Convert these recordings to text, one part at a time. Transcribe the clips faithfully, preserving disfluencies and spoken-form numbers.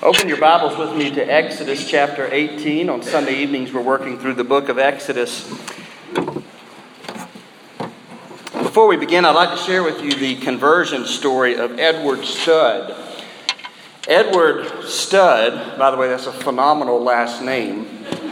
Open your Bibles with me to Exodus chapter eighteen. On Sunday evenings, we're working through the book of Exodus. Before we begin, I'd like to share with you the conversion story of Edward Studd. Edward Studd, by the way, that's a phenomenal last name.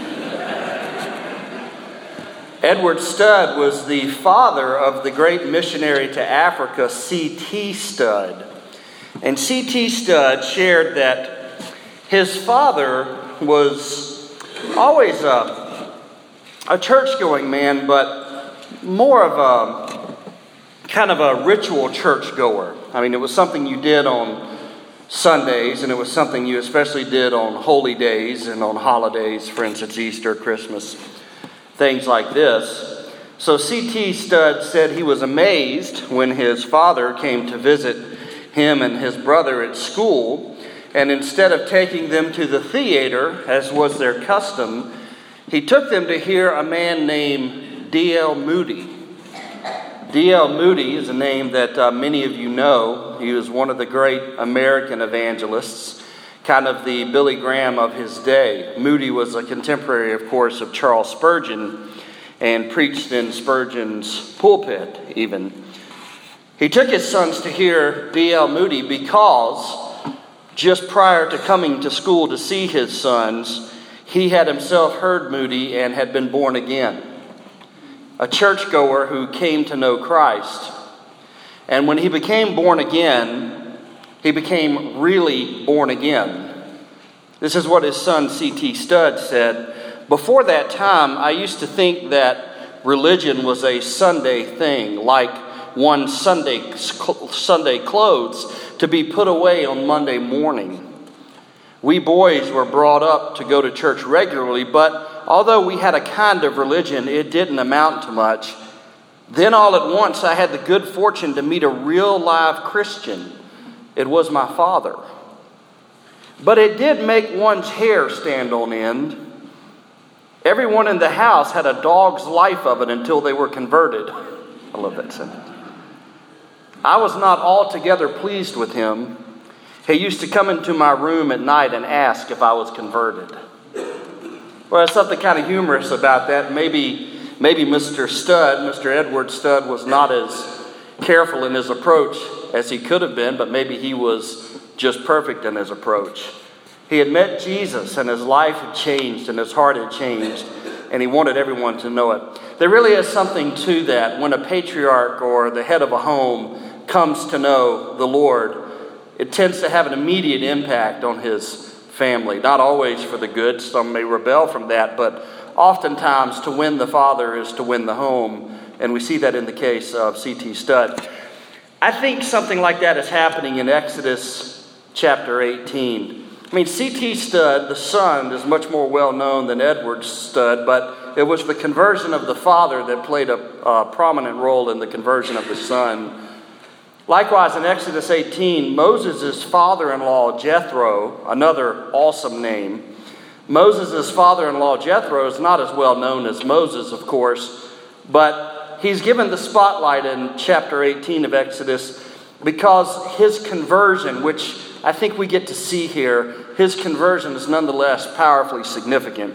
Edward Studd was the father of the great missionary to Africa, C T Studd. And C T Studd shared that his father was always a, a church-going man, but more of a kind of a ritual church-goer. I mean, it was something you did on Sundays, and it was something you especially did on holy days and on holidays, for instance, Easter, Christmas, things like this. So C T Studd said he was amazed when his father came to visit him and his brother at school, and instead of taking them to the theater, as was their custom, he took them to hear a man named D L Moody. D L Moody is a name that uh, many of you know. He was one of the great American evangelists, kind of the Billy Graham of his day. Moody was a contemporary, of course, of Charles Spurgeon, and preached in Spurgeon's pulpit, even. He took his sons to hear D L Moody because just prior to coming to school to see his sons, he had himself heard Moody and had been born again. A churchgoer who came to know Christ. And when he became born again, he became really born again. This is what his son C T Studd said. Before that time, I used to think that religion was a Sunday thing, like one Sunday Sunday clothes to be put away on Monday morning. We boys were brought up to go to church regularly, but although we had a kind of religion, it didn't amount to much. Then all at once I had the good fortune to meet a real live Christian. It was my father. But it did make one's hair stand on end. Everyone in the house had a dog's life of it until they were converted. I love that sentence. I was not altogether pleased with him. He used to come into my room at night and ask if I was converted. Well, there's something kind of humorous about that. Maybe, maybe Mister Studd, Mister Edward Studd, was not as careful in his approach as he could have been, but maybe he was just perfect in his approach. He had met Jesus, and his life had changed, and his heart had changed, and he wanted everyone to know it. There really is something to that. When a patriarch or the head of a home comes to know the Lord, it tends to have an immediate impact on his family. Not always for the good. Some may rebel from that, but oftentimes to win the father is to win the home. And we see that in the case of C T Studd. I think something like that is happening in Exodus chapter eighteen. I mean, C T Studd, the son, is much more well known than Edward Studd, but it was the conversion of the father that played a, a prominent role in the conversion of the son. Likewise, in Exodus eighteen, Moses' father-in-law Jethro, another awesome name, Moses' father-in-law Jethro is not as well known as Moses, of course, but he's given the spotlight in chapter eighteen of Exodus because his conversion, which I think we get to see here, his conversion is nonetheless powerfully significant.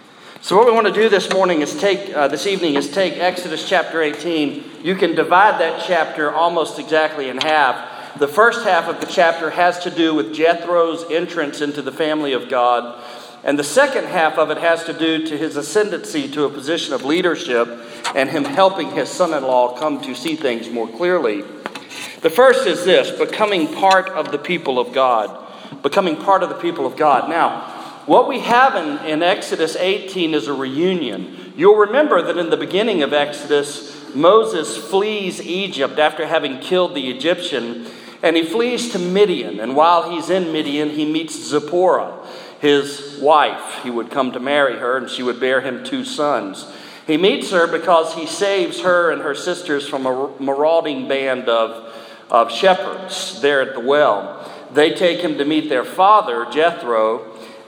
So what we want to do this morning is take, uh, this evening is take Exodus chapter eighteen. You can divide that chapter almost exactly in half. The first half of the chapter has to do with Jethro's entrance into the family of God. And the second half of it has to do to his ascendancy to a position of leadership and him helping his son-in-law come to see things more clearly. The first is this, becoming part of the people of God. Becoming part of the people of God. Now, what we have in, in Exodus eighteen is a reunion. You'll remember that in the beginning of Exodus, Moses flees Egypt after having killed the Egyptian, and he flees to Midian. And while he's in Midian, he meets Zipporah, his wife. He would come to marry her, and she would bear him two sons. He meets her because he saves her and her sisters from a marauding band of, of shepherds there at the well. They take him to meet their father, Jethro,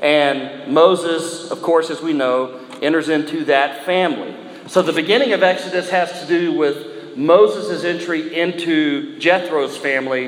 and Moses, of course, as we know, enters into that family. So the beginning of Exodus has to do with Moses' entry into Jethro's family,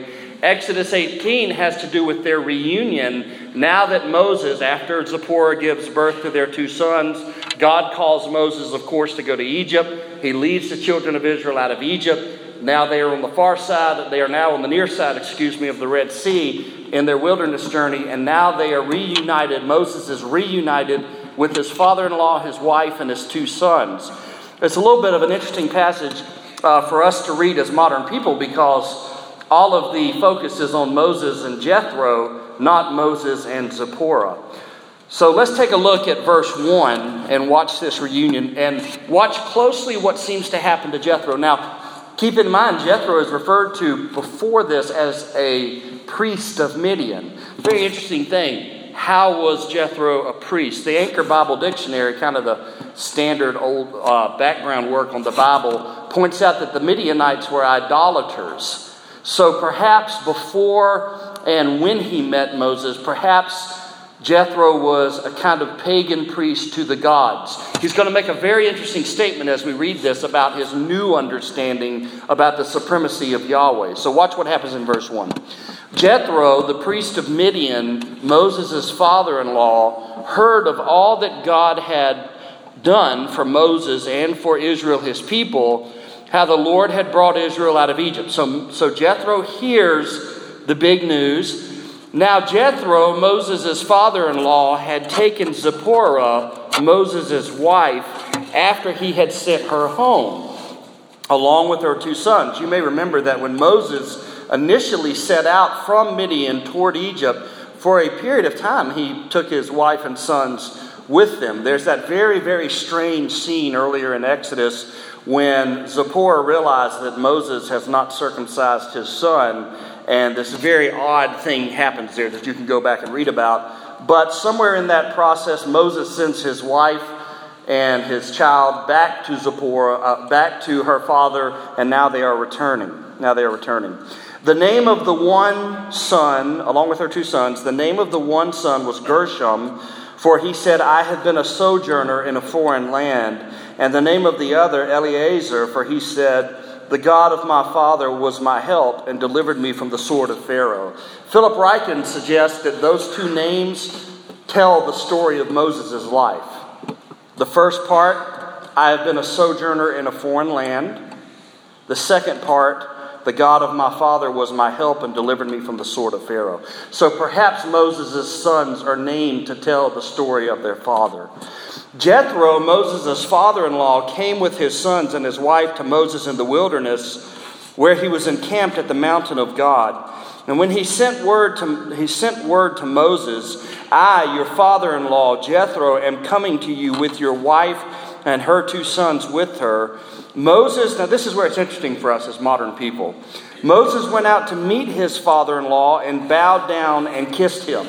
Exodus eighteen has to do with their reunion. Now that Moses, after Zipporah gives birth to their two sons, God calls Moses, of course, to go to Egypt. He leads the children of Israel out of Egypt. Now they are on the far side, they are now on the near side, excuse me, of the Red Sea in their wilderness journey. And now they are reunited. Moses is reunited with his father-in-law, his wife, and his two sons. It's a little bit of an interesting passage uh, for us to read as modern people, because all of the focus is on Moses and Jethro, not Moses and Zipporah. So let's take a look at verse one and watch this reunion and watch closely what seems to happen to Jethro. Now, keep in mind, Jethro is referred to before this as a priest of Midian. Very interesting thing. How was Jethro a priest? The Anchor Bible Dictionary, kind of the standard old uh, background work on the Bible, points out that the Midianites were idolaters. So perhaps before and when he met Moses, perhaps Jethro was a kind of pagan priest to the gods. He's going to make a very interesting statement as we read this about his new understanding about the supremacy of Yahweh. So watch what happens in verse one. Jethro, the priest of Midian, Moses' father-in-law, heard of all that God had done for Moses and for Israel, his people, how the Lord had brought Israel out of Egypt. So, so Jethro hears the big news. Now Jethro, Moses' father-in-law, had taken Zipporah, Moses' wife, after he had sent her home, along with her two sons. You may remember that when Moses initially set out from Midian toward Egypt, for a period of time he took his wife and sons with them. There's that very, very strange scene earlier in Exodus when Zipporah realized that Moses has not circumcised his son, and this very odd thing happens there that you can go back and read about. But somewhere in that process, Moses sends his wife and his child back to Zipporah, uh, back to her father, and now they are returning. Now they are returning. The name of the one son, along with her two sons, the name of the one son was Gershom, for he said, I have been a sojourner in a foreign land. And the name of the other, Eleazar, for he said, the God of my father was my help and delivered me from the sword of Pharaoh. Philip Ryken suggests that those two names tell the story of Moses' life. The first part, I have been a sojourner in a foreign land. The second part, the God of my father was my help and delivered me from the sword of Pharaoh. So perhaps Moses' sons are named to tell the story of their father. Jethro, Moses' father-in-law, came with his sons and his wife to Moses in the wilderness, where he was encamped at the mountain of God. And when he sent word to he sent word to Moses, I, your father-in-law, Jethro, am coming to you with your wife and her two sons with her. Moses, now this is where it's interesting for us as modern people. Moses went out to meet his father-in-law and bowed down and kissed him.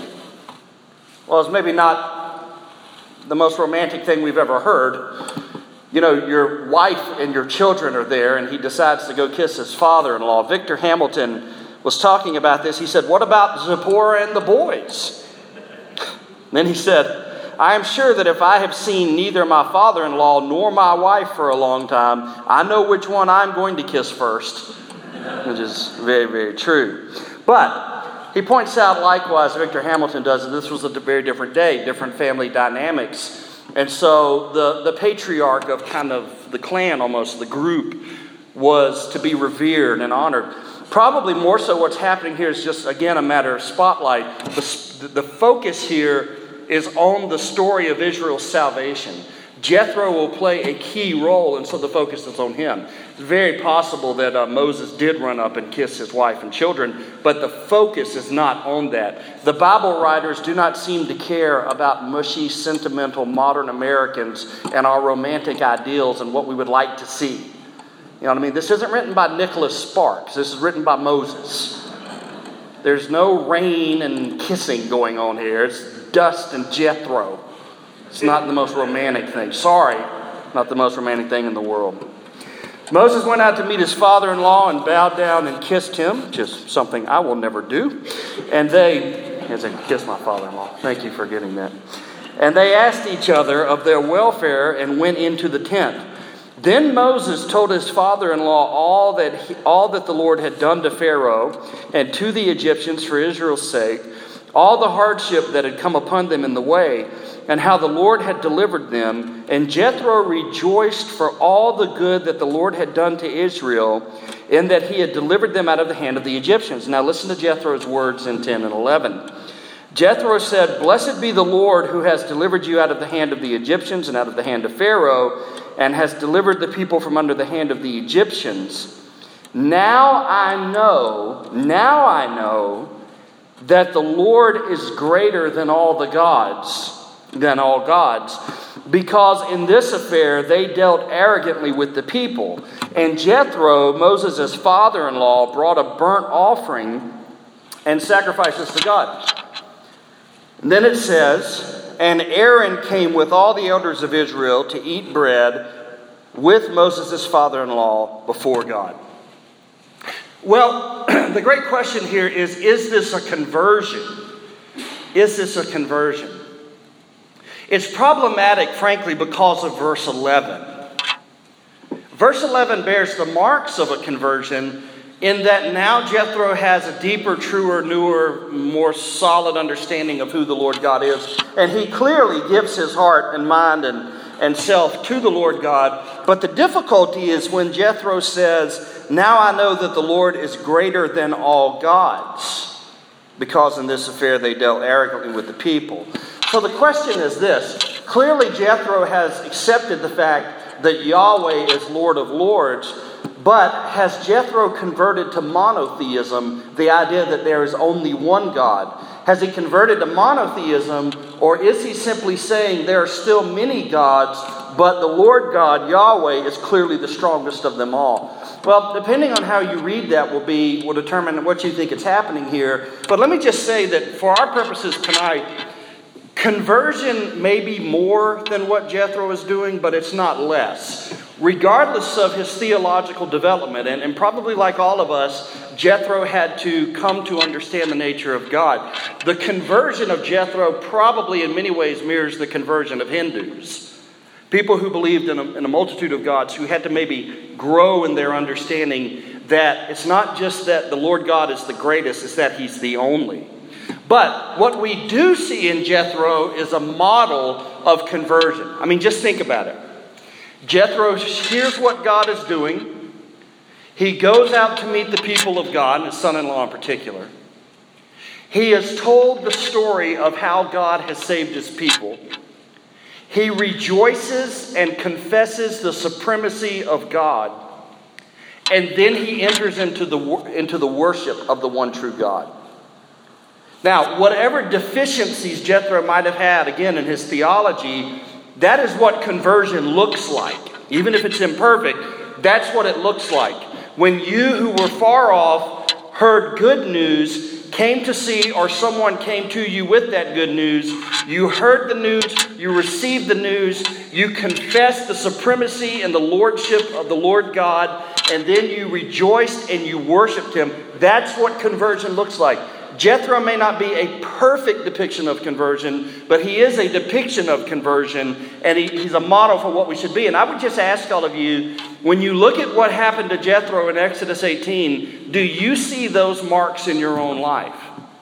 Well, it's maybe not the most romantic thing we've ever heard. You know, your wife and your children are there, and he decides to go kiss his father-in-law. Victor Hamilton was talking about this. He said, what about Zipporah and the boys? Then he said, I am sure that if I have seen neither my father-in-law nor my wife for a long time, I know which one I'm going to kiss first. Which is very, very true. But he points out likewise, Victor Hamilton does, that this was a very different day, different family dynamics. And so the, the patriarch of kind of the clan, almost the group, was to be revered and honored. Probably more so what's happening here is just, again, a matter of spotlight. The, the focus here is on the story of Israel's salvation. Jethro will play a key role, and so the focus is on him. It's very possible that uh, Moses did run up and kiss his wife and children, but the focus is not on that. The Bible writers do not seem to care about mushy, sentimental modern Americans and our romantic ideals and what we would like to see. You know what I mean? This isn't written by Nicholas Sparks. This is written by Moses. There's no rain and kissing going on here. It's dust and Jethro. It's not the most romantic thing. Sorry, not the most romantic thing in the world. Moses went out to meet his father-in-law and bowed down and kissed him, which is something I will never do. And they, as I kiss my father-in-law, thank you for getting that. And they asked each other of their welfare and went into the tent. Then Moses told his father-in-law all that he, all that the Lord had done to Pharaoh and to the Egyptians for Israel's sake, all the hardship that had come upon them in the way, and how the Lord had delivered them. And Jethro rejoiced for all the good that the Lord had done to Israel, in that he had delivered them out of the hand of the Egyptians. Now listen to Jethro's words in ten and eleven. Jethro said, "Blessed be the Lord who has delivered you out of the hand of the Egyptians and out of the hand of Pharaoh, and has delivered the people from under the hand of the Egyptians. Now I know, now I know that the Lord is greater than all the gods, than all gods, because in this affair they dealt arrogantly with the people." And Jethro, Moses' father-in-law, brought a burnt offering and sacrifices to God. And then it says, "And Aaron came with all the elders of Israel to eat bread with Moses' father-in-law before God." Well, the great question here is, is this a conversion? Is this a conversion? It's problematic, frankly, because of verse eleven. Verse eleven bears the marks of a conversion in that now Jethro has a deeper, truer, newer, more solid understanding of who the Lord God is. And he clearly gives his heart and mind and, and self to the Lord God. But the difficulty is when Jethro says, "Now I know that the Lord is greater than all gods, because in this affair they dealt arrogantly with the people." So the question is this. Clearly Jethro has accepted the fact that Yahweh is Lord of Lords, but has Jethro converted to monotheism, the idea that there is only one God? Has he converted to monotheism, or is he simply saying there are still many gods, but the Lord God, Yahweh, is clearly the strongest of them all? Well, depending on how you read that will be will determine what you think is happening here. But let me just say that for our purposes tonight, conversion may be more than what Jethro is doing, but it's not less. Regardless of his theological development, and, and probably like all of us, Jethro had to come to understand the nature of God. The conversion of Jethro probably in many ways mirrors the conversion of Hindus. People who believed in a, in a multitude of gods, who had to maybe grow in their understanding that it's not just that the Lord God is the greatest, it's that He's the only. But what we do see in Jethro is a model of conversion. I mean, just think about it. Jethro hears what God is doing. He goes out to meet the people of God, and his son-in-law in particular. He is told the story of how God has saved his people. He rejoices and confesses the supremacy of God. And then he enters into the, into the worship of the one true God. Now, whatever deficiencies Jethro might have had, again, in his theology, that is what conversion looks like. Even if it's imperfect, that's what it looks like. When you who were far off heard good news, came to see, or someone came to you with that good news, you heard the news, you received the news, you confessed the supremacy and the lordship of the Lord God, and then you rejoiced and you worshiped Him. That's what conversion looks like. Jethro may not be a perfect depiction of conversion, but he is a depiction of conversion, and he, he's a model for what we should be. And I would just ask all of you, when you look at what happened to Jethro in Exodus eighteen, do you see those marks in your own life?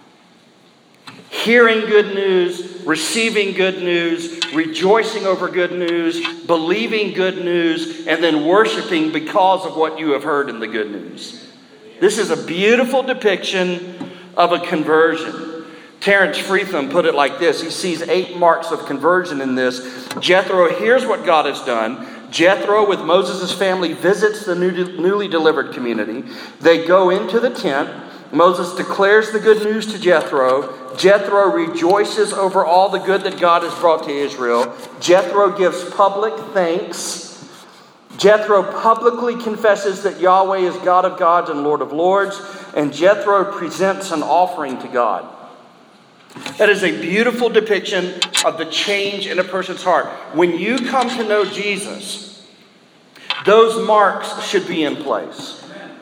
Hearing good news, receiving good news, rejoicing over good news, believing good news, and then worshiping because of what you have heard in the good news. This is a beautiful depiction of a conversion. Terence Freetham put it like this. He sees eight marks of conversion in this. Jethro hears what God has done. Jethro, with Moses' family, visits the new, newly delivered community. They go into the tent. Moses declares the good news to Jethro. Jethro rejoices over all the good that God has brought to Israel. Jethro gives public thanks. Jethro publicly confesses that Yahweh is God of gods and Lord of lords. And Jethro presents an offering to God. That is a beautiful depiction of the change in a person's heart. When you come to know Jesus, those marks should be in place.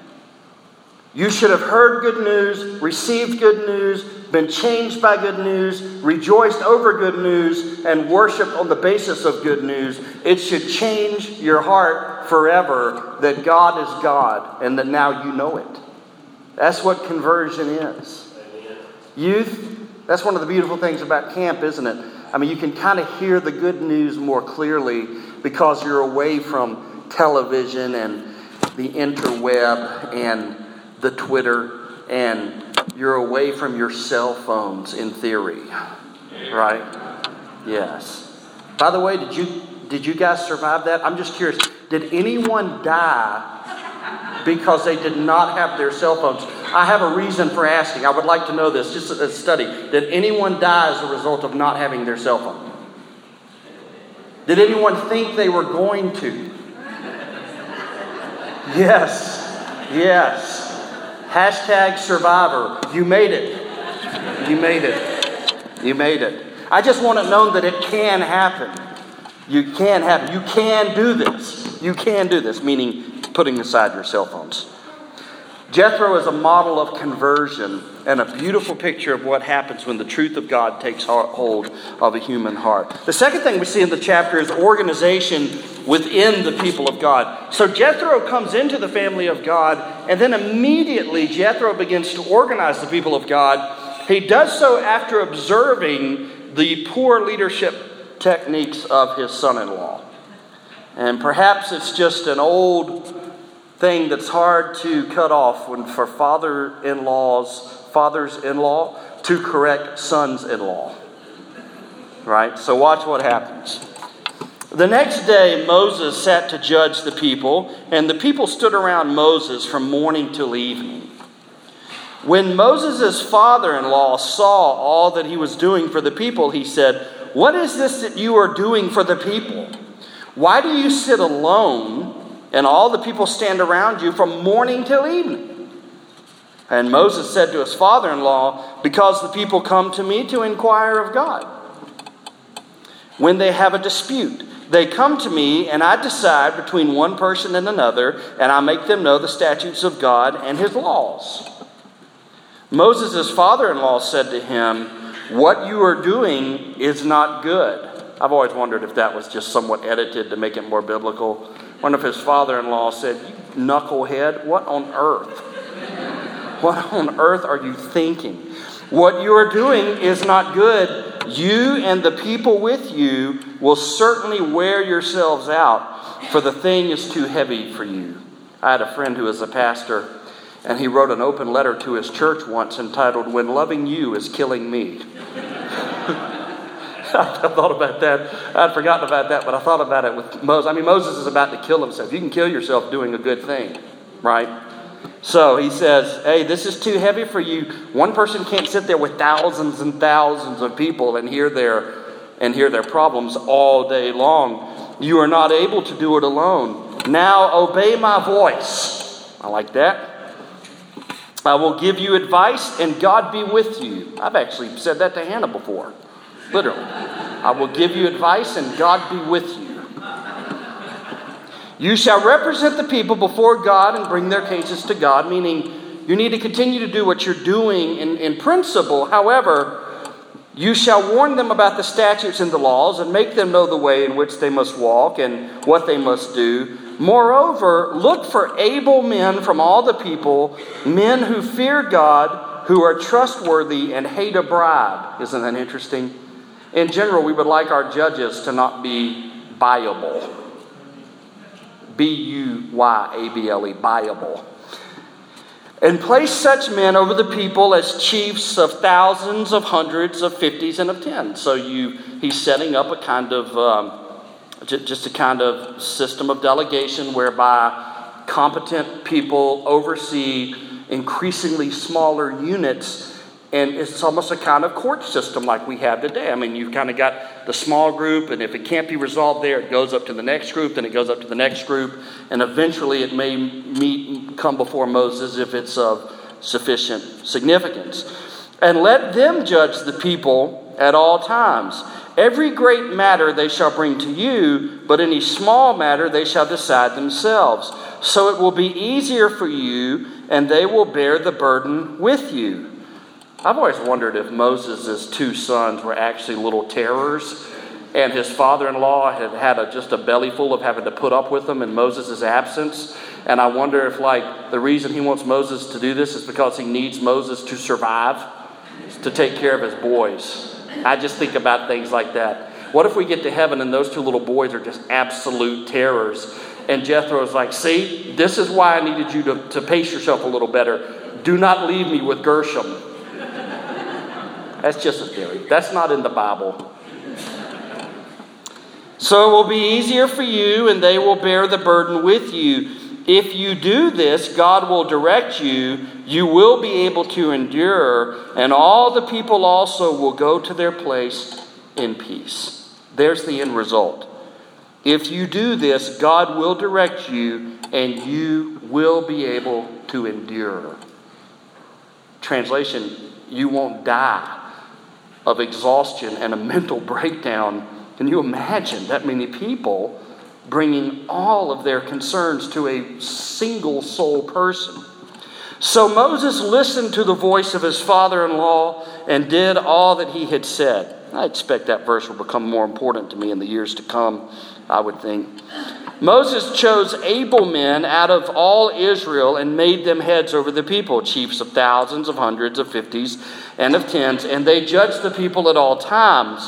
You should have heard good news, received good news, been changed by good news, rejoiced over good news, and worshiped on the basis of good news. It should change your heart forever that God is God and that now you know it. That's what conversion is. Youth, that's one of the beautiful things about camp, isn't it? I mean, you can kind of hear the good news more clearly because you're away from television and the interweb and the Twitter, and you're away from your cell phones in theory. Right? Yes. By the way, did you did you guys survive that? I'm just curious. Did anyone die because they did not have their cell phones? I have a reason for asking. I would like to know this. Just a study. Did anyone die as a result of not having their cell phone? Did anyone think they were going to? Yes. Yes. Hashtag survivor. You made it. You made it. You made it. I just want it known that it can happen. You can happen. You can do this. You can do this, meaning putting aside your cell phones. Jethro is a model of conversion and a beautiful picture of what happens when the truth of God takes hold of a human heart. The second thing we see in the chapter is organization within the people of God. So Jethro comes into the family of God, and then immediately Jethro begins to organize the people of God. He does so after observing the poor leadership techniques of his son-in-law. And perhaps it's just an old thing that's hard to cut off when for father-in-laws, fathers-in-law to correct sons-in-law. Right? So watch what happens. The next day Moses sat to judge the people, and the people stood around Moses from morning till evening. When Moses' father-in-law saw all that he was doing for the people, he said, "What is this that you are doing for the people? Why do you sit alone and all the people stand around you from morning till evening?" And Moses said to his father-in-law, "Because the people come to me to inquire of God. When they have a dispute, they come to me, and I decide between one person and another, and I make them know the statutes of God and his laws." Moses' father-in-law said to him, "What you are doing is not good." I've always wondered if that was just somewhat edited to make it more biblical. One of his father-in-law said, "You knucklehead, what on earth? What on earth are you thinking? What you are doing is not good. You and the people with you will certainly wear yourselves out, for the thing is too heavy for you." I had a friend who was a pastor, and he wrote an open letter to his church once entitled, "When Loving You is Killing Me." I thought about that. I'd forgotten about that, but I thought about it with Moses. I mean, Moses is about to kill himself. You can kill yourself doing a good thing, right? So he says, hey, this is too heavy for you. One person can't sit there with thousands and thousands of people and hear their and hear their problems all day long. You are not able to do it alone. Now obey my voice. I like that. I will give you advice, and God be with you. I've actually said that to Hannah before. Literally. I will give you advice, and God be with you. You shall represent the people before God and bring their cases to God, meaning you need to continue to do what you're doing in, in principle. However, you shall warn them about the statutes and the laws and make them know the way in which they must walk and what they must do. Moreover, look for able men from all the people, men who fear God, who are trustworthy and hate a bribe. Isn't that interesting? In general, we would like our judges to not be buyable. B U Y A B L E, buyable. And place such men over the people as chiefs of thousands, of hundreds, of fifties, and of tens. So you, he's setting up a kind of, um, just a kind of system of delegation whereby competent people oversee increasingly smaller units. And it's almost a kind of court system like we have today. I mean, you've kind of got the small group, and if it can't be resolved there, it goes up to the next group, then it goes up to the next group, and eventually it may meet, come before Moses if it's of sufficient significance. And let them judge the people at all times. Every great matter they shall bring to you, but any small matter they shall decide themselves. So it will be easier for you, and they will bear the burden with you. I've always wondered if Moses' two sons were actually little terrors and his father-in-law had had a, just a belly full of having to put up with him in Moses' absence. And I wonder if, like, the reason he wants Moses to do this is because he needs Moses to survive, to take care of his boys. I just think about things like that. What if we get to heaven and those two little boys are just absolute terrors? And Jethro's like, see, this is why I needed you to, to pace yourself a little better. Do not leave me with Gershom. That's just a theory. That's not in the Bible. So it will be easier for you, and they will bear the burden with you. If you do this, God will direct you. You will be able to endure, and all the people also will go to their place in peace. There's the end result. If you do this, God will direct you, and you will be able to endure. Translation, you won't die of exhaustion and a mental breakdown. Can you imagine that many people bringing all of their concerns to a single sole person? So Moses listened to the voice of his father-in-law and did all that he had said. I expect that verse will become more important to me in the years to come, I would think. Moses chose able men out of all Israel and made them heads over the people, chiefs of thousands, of hundreds, of fifties, and of tens, and they judged the people at all times.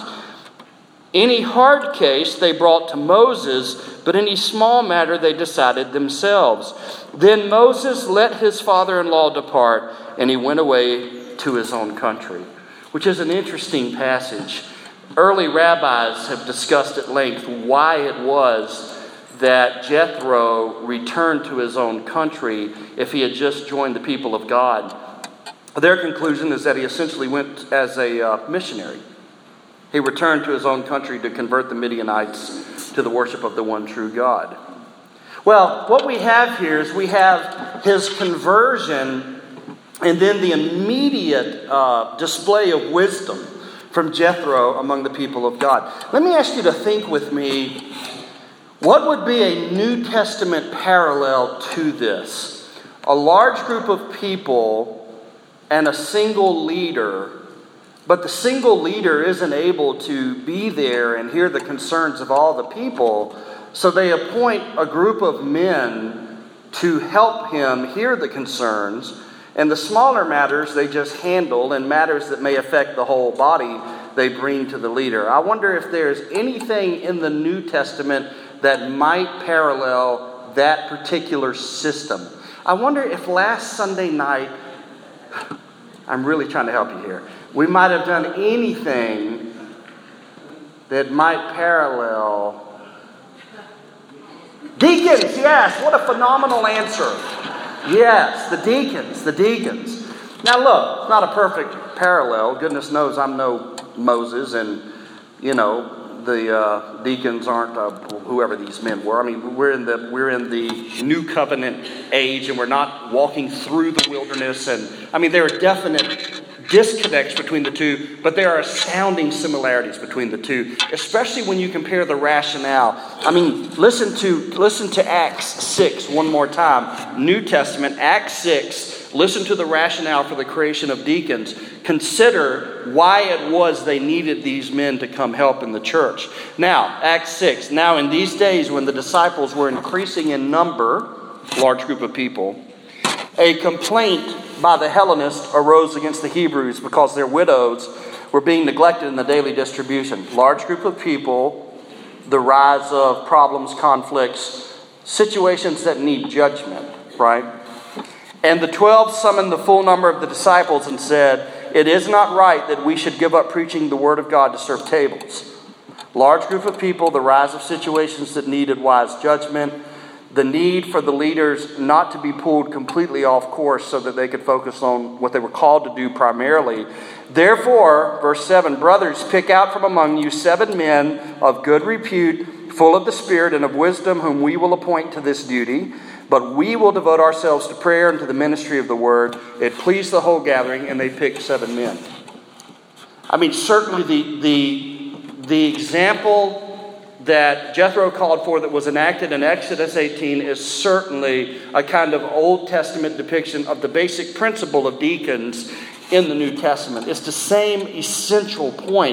Any hard case they brought to Moses, but any small matter they decided themselves. Then Moses let his father-in-law depart, and he went away to his own country, which is an interesting passage. Early rabbis have discussed at length why it was that Jethro returned to his own country if he had just joined the people of God. Their conclusion is that he essentially went as a uh, missionary. He returned to his own country to convert the Midianites to the worship of the one true God. Well, what we have here is we have his conversion and then the immediate uh, display of wisdom from Jethro among the people of God. Let me ask you to think with me, what would be a New Testament parallel to this? A large group of people and a single leader, but the single leader isn't able to be there and hear the concerns of all the people, so they appoint a group of men to help him hear the concerns, and the smaller matters they just handle, and matters that may affect the whole body they bring to the leader. I wonder if there's anything in the New Testament that might parallel that particular system. I wonder if last Sunday night, I'm really trying to help you here, we might have done anything that might parallel deacons. Yes, what a phenomenal answer. Yes, the deacons, the deacons. Now look, it's not a perfect parallel. Goodness knows I'm no Moses, and you know, the uh, deacons aren't uh, whoever these men were. I mean, we're in the we're in the new covenant age, and we're not walking through the wilderness. And I mean, there are definite disconnects between the two, but there are astounding similarities between the two, especially when you compare the rationale. I mean, listen to listen to Acts six one more time. New Testament, Acts six. Listen to the rationale for the creation of deacons. Consider why it was they needed these men to come help in the church. Now, Acts six. Now, in these days when the disciples were increasing in number, large group of people, a complaint by the Hellenists arose against the Hebrews because their widows were being neglected in the daily distribution. Large group of people, the rise of problems, conflicts, situations that need judgment, right? And the twelve summoned the full number of the disciples and said, "It is not right that we should give up preaching the word of God to serve tables." Large group of people, the rise of situations that needed wise judgment, the need for the leaders not to be pulled completely off course so that they could focus on what they were called to do primarily. Therefore, verse seven, "Brothers, pick out from among you seven men of good repute, full of the Spirit and of wisdom, whom we will appoint to this duty. But we will devote ourselves to prayer and to the ministry of the word." It pleased the whole gathering, and they picked seven men. I mean, certainly the the the example that Jethro called for that was enacted in Exodus eighteen is certainly a kind of Old Testament depiction of the basic principle of deacons in the New Testament. It's the same essential point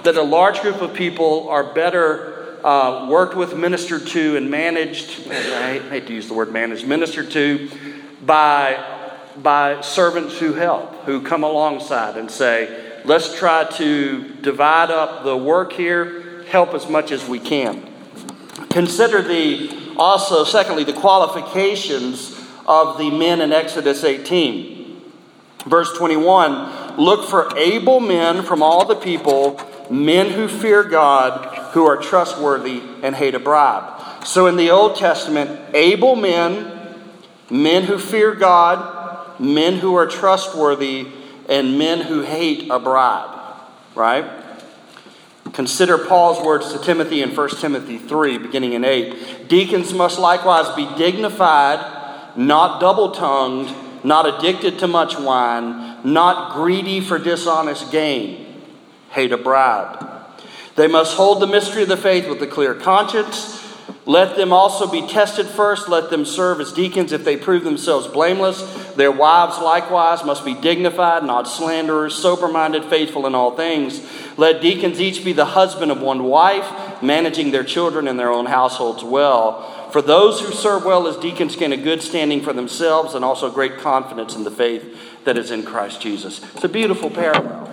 that a large group of people are better uh, worked with, ministered to, and managed, I hate to use the word managed, ministered to by, by servants who help, who come alongside and say, let's try to divide up the work here, help as much as we can. Consider the, also, secondly, the qualifications of the men in Exodus eighteen. Verse twenty-one, look for able men from all the people, men who fear God, who are trustworthy and hate a bribe. So in the Old Testament, able men, men who fear God, men who are trustworthy, and men who hate a bribe. Right? Consider Paul's words to Timothy in First Timothy three, beginning in eight. Deacons must likewise be dignified, not double-tongued, not addicted to much wine, not greedy for dishonest gain, hate a bribe. They must hold the mystery of the faith with a clear conscience. Let them also be tested first. Let them serve as deacons if they prove themselves blameless. Their wives likewise must be dignified, not slanderers, sober-minded, faithful in all things. Let deacons each be the husband of one wife, managing their children and their own households well. For those who serve well as deacons gain a good standing for themselves and also great confidence in the faith that is in Christ Jesus. It's a beautiful parallel.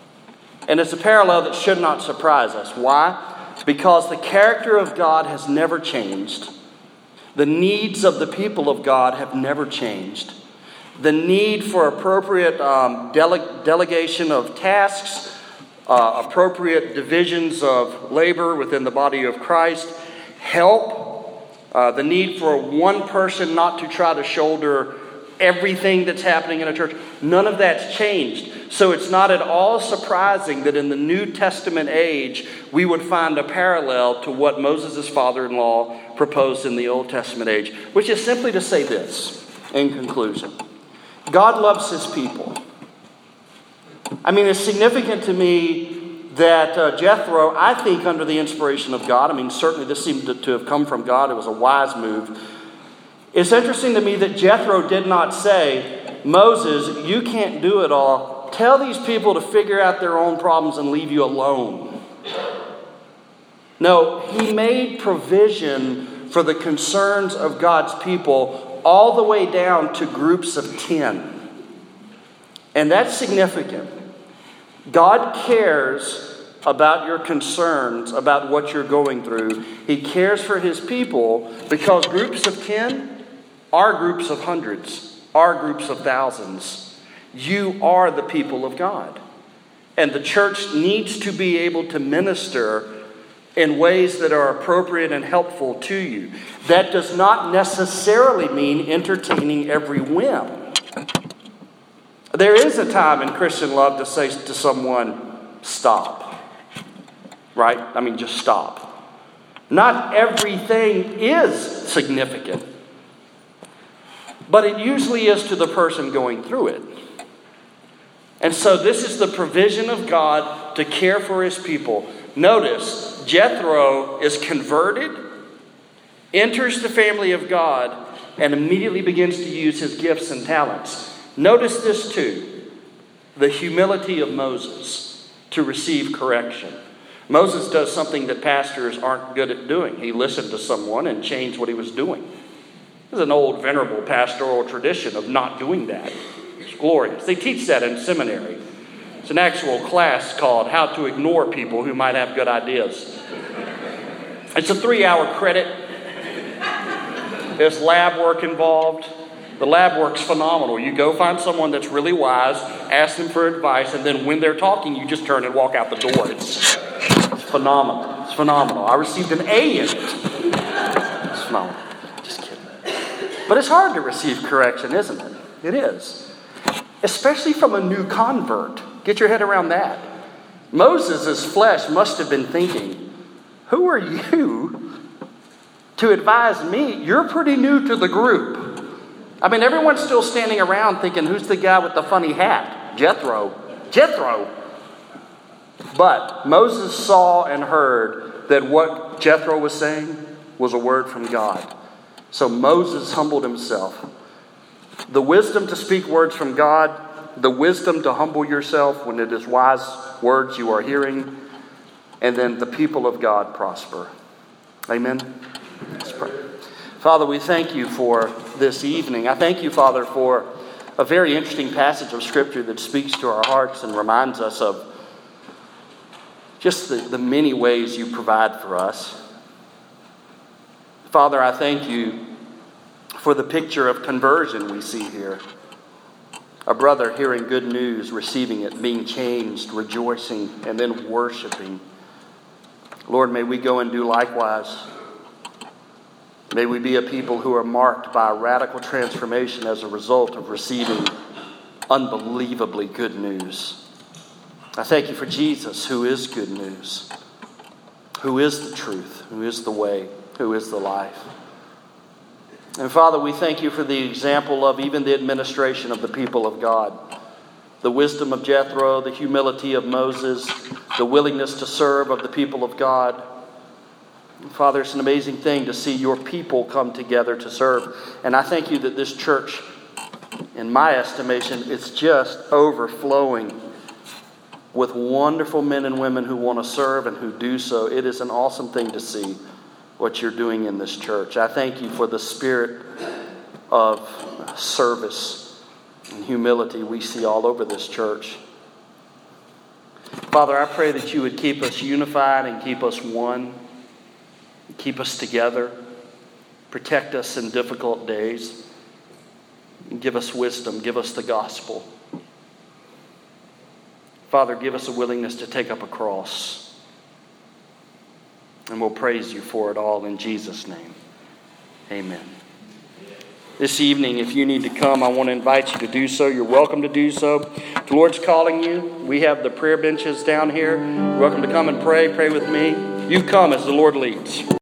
And it's a parallel that should not surprise us. Why? Because the character of God has never changed. The needs of the people of God have never changed. The need for appropriate um, dele- delegation of tasks, uh, appropriate divisions of labor within the body of Christ, help, Uh, the need for one person not to try to shoulder everything that's happening in a church. None of that's changed. So it's not at all surprising that in the New Testament age, we would find a parallel to what Moses' father-in-law proposed in the Old Testament age, which is simply to say this in conclusion. God loves his people. I mean, it's significant to me that uh, Jethro, I think under the inspiration of God, I mean, certainly this seemed to, to have come from God. It was a wise move. It's interesting to me that Jethro did not say, Moses, you can't do it all. Tell these people to figure out their own problems and leave you alone. No, he made provision for the concerns of God's people all the way down to groups of ten. And that's significant. God cares about your concerns, about what you're going through. He cares for his people because groups of ten are groups of hundreds, are groups of thousands. You are the people of God. And the church needs to be able to minister in ways that are appropriate and helpful to you. That does not necessarily mean entertaining every whim. There is a time in Christian love to say to someone, stop. Right? I mean, just stop. Not everything is significant. But it usually is to the person going through it. And so this is the provision of God to care for his people. Notice, Jethro is converted, enters the family of God, and immediately begins to use his gifts and talents. Notice this too, the humility of Moses to receive correction. Moses does something that pastors aren't good at doing. He listened to someone and changed what he was doing. There's an old venerable pastoral tradition of not doing that. It's glorious. They teach that in seminary. It's an actual class called How to Ignore People Who Might Have Good Ideas. It's a three-hour credit. There's lab work involved. The lab work's phenomenal. You go find someone that's really wise, ask them for advice, and then when they're talking, you just turn and walk out the door. It's, it's phenomenal. It's phenomenal. I received an A in it. It's phenomenal. Just kidding. But it's hard to receive correction, isn't it? It is. Especially from a new convert. Get your head around that. Moses' flesh must have been thinking, who are you to advise me? You're pretty new to the group. I mean, everyone's still standing around thinking, who's the guy with the funny hat? Jethro. Jethro. But Moses saw and heard that what Jethro was saying was a word from God. So Moses humbled himself. The wisdom to speak words from God, the wisdom to humble yourself when it is wise words you are hearing, and then the people of God prosper. Amen. Let's pray. Father, we thank you for this evening. I thank you, Father, for a very interesting passage of Scripture that speaks to our hearts and reminds us of just the, the many ways you provide for us. Father, I thank you for the picture of conversion we see here. A brother hearing good news, receiving it, being changed, rejoicing, and then worshiping. Lord, may we go and do likewise. May we be a people who are marked by a radical transformation as a result of receiving unbelievably good news. I thank you for Jesus, who is good news, who is the truth, who is the way, who is the life. And Father, we thank you for the example of even the administration of the people of God. The wisdom of Jethro, the humility of Moses, the willingness to serve of the people of God. Father, it's an amazing thing to see your people come together to serve. And I thank you that this church, in my estimation, it's just overflowing with wonderful men and women who want to serve and who do so. It is an awesome thing to see what you're doing in this church. I thank you for the spirit of service and humility we see all over this church. Father, I pray that you would keep us unified and keep us one. Keep us together. Protect us in difficult days. Give us wisdom. Give us the gospel. Father, give us a willingness to take up a cross. And we'll praise you for it all in Jesus' name. Amen. This evening, if you need to come, I want to invite you to do so. You're welcome to do so. If the Lord's calling you, we have the prayer benches down here. You're welcome to come and pray. Pray with me. You come as the Lord leads.